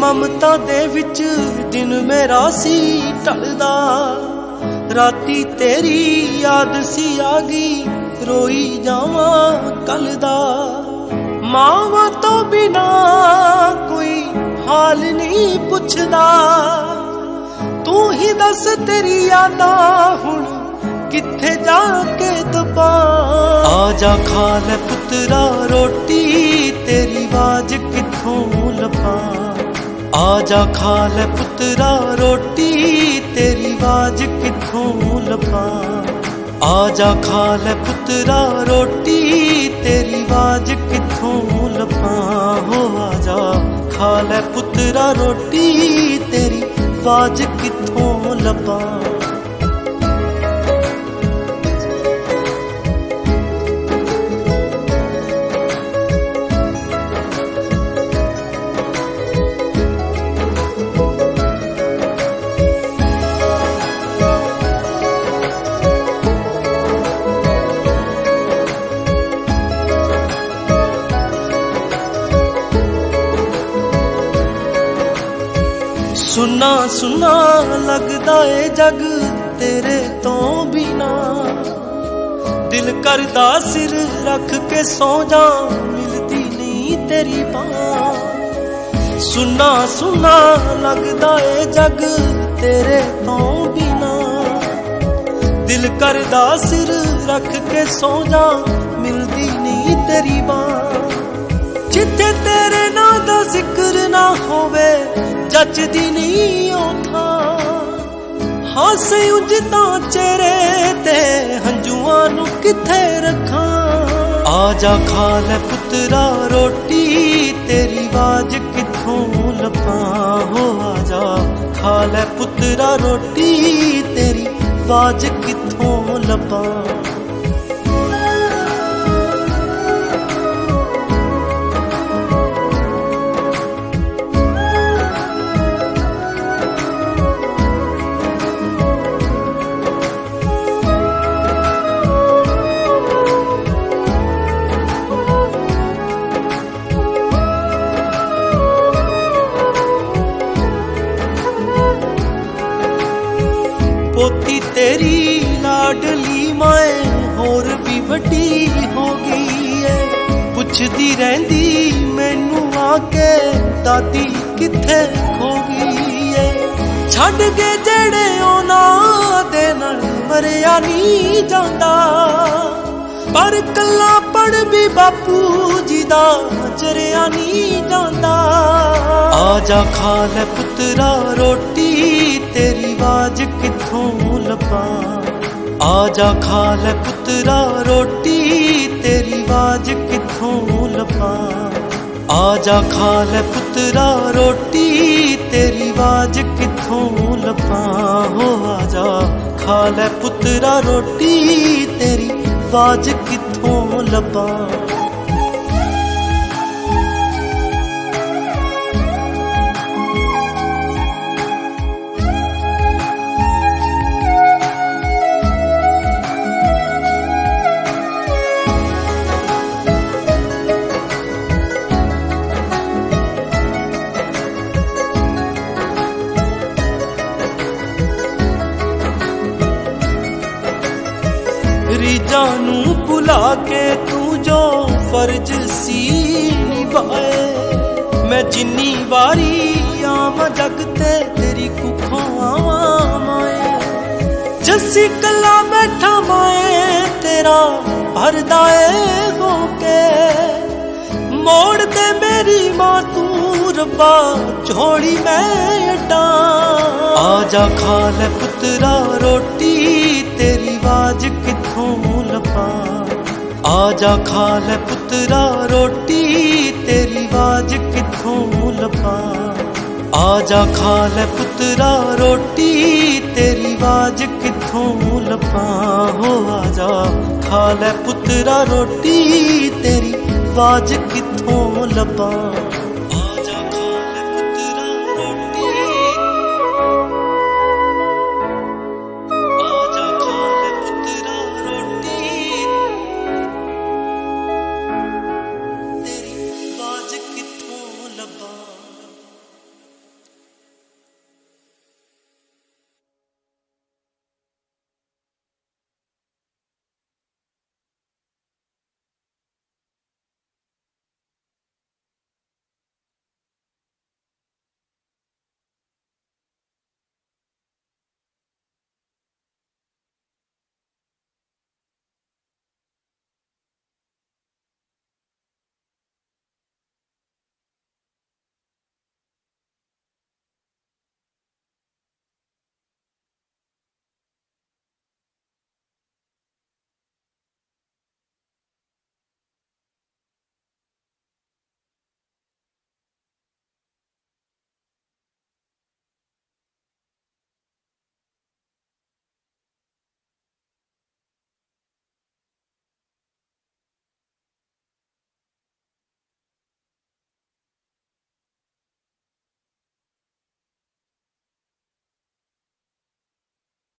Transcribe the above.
ਮਮਤਾ ਦੇ ਵਿੱਚ ਦਿਨ ਮੇਰਾ ਸੀ ਢਲਦਾ, ਰਾਤੀ ਤੇਰੀ ਯਾਦ ਸੀ ਆ ਗਈ, ਰੋਈ ਜਾਵਾਂ ਕੱਲ ਦਾ। ਮਾਵਾਂ ਤੋਂ ਬਿਨਾ ਕੋਈ ਹਾਲ ਨਹੀਂ ਪੁੱਛਦਾ, ਤੂੰ ਹੀ ਦੱਸ ਤੇਰੀ ਯਾਦਾਂ ਹੁਣ ਕਿੱਥੇ ਜਾ ਕੇ ਦਬਾ। ਆ ਜਾ ਖਾ ਲੈ ਪੁੱਤਰਾ ਰੋਟੀ, ਤੇਰੀ ਆਵਾਜ਼ ਕਿੱਥੋਂ ਲੱਭਾਂ। ਆ ਜਾ ਖਾ ਲੈ ਪੁੱਤਰਾ ਰੋਟੀ, ਤੇਰੀ ਆਵਾਜ਼ ਕਿੱਥੋਂ ਲੱਭਾਂ। ਆ ਜਾ ਖਾ ਲੈ ਪੁੱਤਰਾ ਰੋਟੀ, ਤੇਰੀ ਆਵਾਜ਼ ਕਿੱਥੋਂ ਲੱਭਾਂ। ਹੋ ਆ ਜਾ ਖਾ ਲੈ ਪੁੱਤਰਾ ਰੋਟੀ, ਤੇਰੀ ਆਵਾਜ਼ ਕਿੱਥੋਂ ਲੱਭਾਂ। ਸੁਨਾ ਸੁਨਾ ਲੱਗਦਾ ਏ ਜਗ ਤੇਰੇ ਤੋਂ ਬਿਨਾ, ਦਿਲ ਕਰਦਾ ਸਿਰ ਰੱਖ ਕੇ ਸੌ ਜਾ, ਮਿਲਦੀ ਨਹੀਂ ਤੇਰੀ ਬਾਂਹ। ਸੁਨਾ ਸੁਨਾ ਲੱਗਦਾ ਏ ਜਗ ਤੇਰੇ ਤੋਂ ਬਿਨਾ, ਦਿਲ ਕਰਦਾ ਸਿਰ ਰੱਖ ਕੇ ਸੌ ਜਾ, ਮਿਲਦੀ ਨਹੀਂ ਤੇਰੀ ਬਾਂਹ। ਜਿੱਥੇ ਤੇਰੇ ਨਾਂ ਦਾ ਜ਼ਿਕਰ ਨਾ ਹੋਵੇ ਜੱਜਦੀ ਨਹੀਂ ਉਥਾਂ, ਹਾਸੇ ਉਂਝ ਤਾਂ ਚਿਹਰੇ ਤੇ ਹੰਝੂਆਂ ਨੂੰ ਕਿੱਥੇ ਰੱਖਾਂ। ਆ ਜਾ ਖਾ ਲੈ ਪੁੱਤਰਾ ਰੋਟੀ, ਤੇਰੀ ਆਵਾਜ਼ ਕਿੱਥੋਂ ਲੱਭਾਂ। ਹੋ ਆ ਜਾ ਖਾ ਲੈ ਪੁੱਤਰਾ ਰੋਟੀ, ਤੇਰੀ ਆਵਾਜ਼ ਕਿੱਥੋਂ ਲੱਭਾਂ। ਪੋਤੀ ਤੇਰੀ ਲਾਡਲੀ ਮੈਂ ਹੋਰ ਵੀ ਵੱਡੀ ਹੋ ਗਈ ਏ, ਪੁੱਛਦੀ ਰਹਿੰਦੀ ਮੈਨੂੰ ਆ ਕੇ ਦਾਦੀ ਕਿੱਥੇ ਖੋ ਗਈ ਏ। ਛੱਡ ਕੇ ਜਿਹੜੇ ਉਹਨਾਂ ਦੇ ਨਾਲ ਮਰਿਆ ਨਹੀਂ ਜਾਂਦਾ, ਪਰ ਕੱਲਾ ਪੜ ਵੀ ਬਾਪੂ ਜੀ ਦਾ ਚਰਿਆ ਨਹੀਂ ਜਾਂਦਾ। ਆ ਜਾ ਖਾ ਲੈ ਪੁੱਤਰਾ ਰੋਟੀ, ਤੇਰੀ ਆਵਾਜ਼ ਕਿੱਥੋਂ ਲੱਭਾਂ। ਆ ਜਾ ਖਾ ਲੈ ਪੁੱਤਰਾ ਰੋਟੀ, ਤੇਰੀ ਆਵਾਜ਼ ਕਿੱਥੋਂ ਲੱਭਾਂ। ਆ ਜਾ ਖਾ ਲੈ ਪੁੱਤਰਾ ਰੋਟੀ, ਤੇਰੀ ਆਵਾਜ਼ ਕਿੱਥੋਂ ਲੱਭਾਂ। ਹੋ ਆ ਜਾ ਖਾ ਲੈ ਪੁੱਤਰਾ ਰੋਟੀ, ਤੇਰੀ ਆਵਾਜ਼ ਕਿੱਥੋਂ ਲੱਭਾਂ। ਰੀਝਾਂ ਨੂੰ ਭੁਲਾ ਕੇ ਤੂੰ ਜੋ ਫਰਜ਼ ਸੀ ਨਿਭਾਏ, ਮੈਂ ਜਿੰਨੀ ਵਾਰੀ ਆਵਾਂ ਜਗ ਤੇ ਤੇਰੀ ਕੁੱਖੋਂ ਆਵਾਂ ਮਾਏ। ਜੱਸੀ ਕੱਲਾ ਬੈਠਾ ਮਾਏ ਤੇਰਾ ਭਰਦਾ ਏ ਹੋ ਕੇ, ਮੋੜ ਤੇ ਮੇਰੀ ਮਾਂ ਤੂੰ ਰੱਬਾ ਝੋਲੀ ਮੈਂ ਅੱਡਾਂ। ਆ ਜਾ ਖਾ ਲੈ ਪੁੱਤਰਾ ਰੋਟੀ, ਤੇਰੀ ਆਵਾਜ਼ ਕਿੱਥੋਂ ਲੱਭਾਂ। ਆ ਜਾ ਖਾ ਲੈ ਪੁੱਤਰਾ ਰੋਟੀ, ਤੇਰੀ ਆਵਾਜ਼ ਕਿੱਥੋਂ ਲੱਭਾਂ। ਆ ਜਾ ਖਾ ਲੈ ਪੁੱਤਰਾ ਰੋਟੀ, ਤੇਰੀ ਆਵਾਜ਼ ਕਿੱਥੋਂ ਲੱਭਾਂ। ਹੋ ਆ ਜਾ ਖਾ ਲੈ ਪੁੱਤਰਾ ਰੋਟੀ, ਤੇਰੀ ਆਵਾਜ਼ ਕਿੱਥੋਂ ਲੱਭਾਂ।